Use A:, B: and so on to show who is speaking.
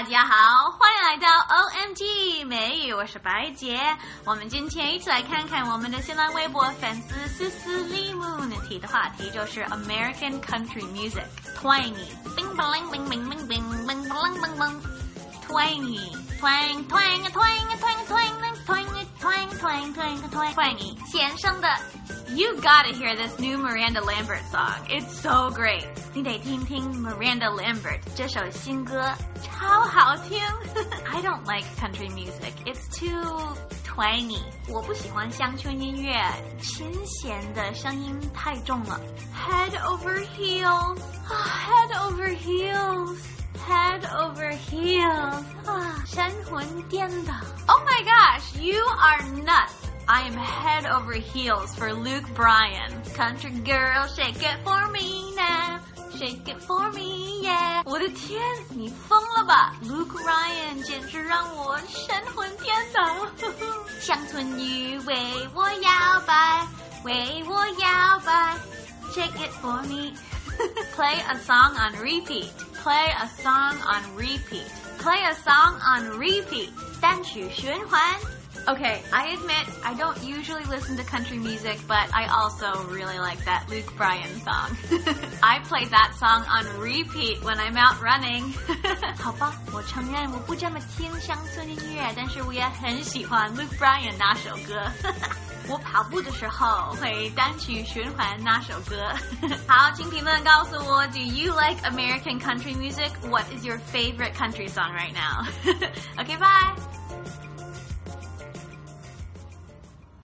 A: 大家好，欢迎来到 OMG 美语，我是白姐。我们今天一起来看看我们的新浪微博粉丝思思丽 moon 提的话题，就是 American country music twangy bing bling bing bing bing bing bing bling bing bing twangy twang twang twang twang twang twang twang twang twang twang twangy 显声的。You gotta hear this new Miranda Lambert song. It's so great. 你得听听 Miranda Lambert 这首新歌，超好听。I don't like country music. It's too twangy. 我不喜欢乡村音乐，琴弦的声音太重了。Head over heels. Head over heels. Head over heels. 神魂颠倒。Oh my gosh, you are nuts.I am head over heels for Luke Bryan. Country girl, shake it for me now. Shake it for me, yeah. 我的天，你疯了吧 ？Luke Bryan 简直让我神魂颠倒。乡村女为我摇摆，为我摇摆。Shake it for me. Play a song on repeat. Play a song on repeat. Play a song on repeat. 单曲循环。Okay, I admit I don't usually listen to country music, but I also really like that Luke Bryan song. I play that song on repeat when I'm out running. 好吧，我承认我不这么听乡村音乐，但是我也很喜欢 Luke Bryan 那首歌。我跑步的时候会单曲循环那首歌。好，请评论告诉我 Do you like American country music? What is your favorite country song right now? Okay, bye!